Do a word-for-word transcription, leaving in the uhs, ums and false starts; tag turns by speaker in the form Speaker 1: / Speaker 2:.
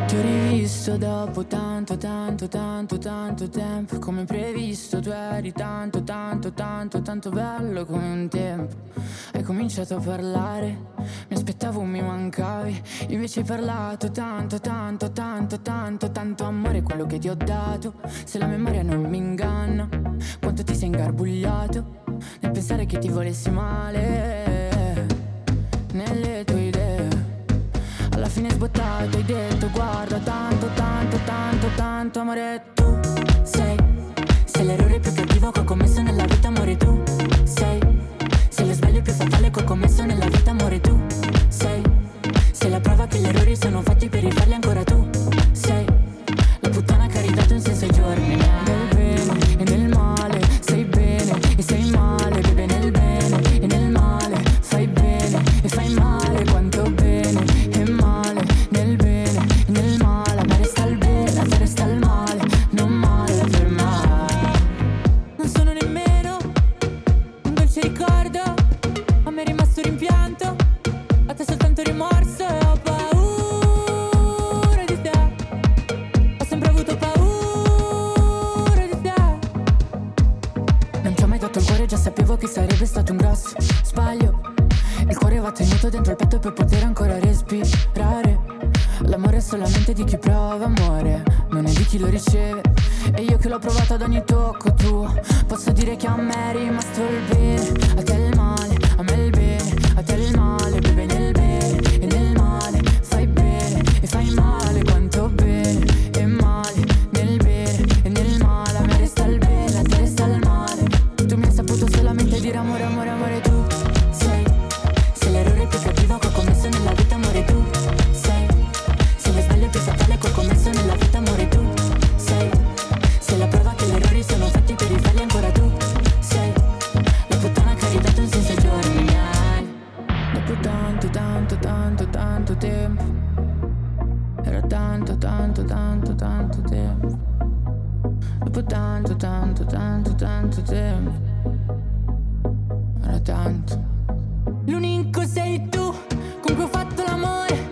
Speaker 1: Ti ho rivisto dopo tanto, tanto, tanto, tanto tempo. Come previsto tu eri tanto, tanto, tanto, tanto bello come un tempo. Hai cominciato a parlare, mi aspettavo mi mancavi. Invece hai parlato tanto, tanto, tanto, tanto, tanto amore quello che ti ho dato. Se la memoria non mi inganna, quanto ti sei ingarbugliato nel pensare che ti volessi male nelle tue idee. Alla fine sbottato hai detto guarda tanto, tanto, tanto, tanto amore. Tu sei, sei l'errore più cattivo che ho commesso nella vita amore. Tu sei, sei lo sbaglio più fatale che ho commesso nella vita amore. Tu sei, sei la prova che gli errori sono fatti per rifarli ancora. Tu sei la puttana che ha ridato un senso ai giorni. Nel bene e nel male sei bene e sei male. Bebe nel bene e nel male fai bene e fai male. Quanto bene e male nel bene e nel male. A me resta il bene, a te resta il male. Non male per mai. Non sono nemmeno un dolce ricordo, a me è rimasto rimpianto, a te soltanto rimorso. E ho paura di te, ho sempre avuto paura di te. Non ti ho mai dato il cuore, già sapevo che sarebbe stato un grosso sbaglio. Il cuore va tenuto dentro il petto per poter ancora respirare. L'amore è solamente di chi prova amore, non è di chi lo riceve. E io che l'ho provato ad ogni tocco tuo, posso dire che a me è rimasto il bene, a te il male, a me il bene, a te il male. Bebe nel bene e nel male fai bene e fai male. Quanto bene e male nel bene e nel male. A me resta il bene, a te resta il male. Tu mi hai saputo solamente dire amore, amore, amore. Tu sei, sei l'errore più cattivo che ho commesso nella vita amore. Tu sei, sei lo sbaglio più fatale che ho commesso nella vita amore. Tu sei, sei la prova che gli errori sono fatti per rifarli ancora. Tu sei la puttana che ha ridato un senso ai giorni miei. Dopo tanto, tanto, tanto, tanto tempo, era tanto, tanto, tanto, tanto tempo. Dopo tanto, tanto, tanto, tanto tempo, era tanto. L'unico sei tu con cui ho fatto l'amore,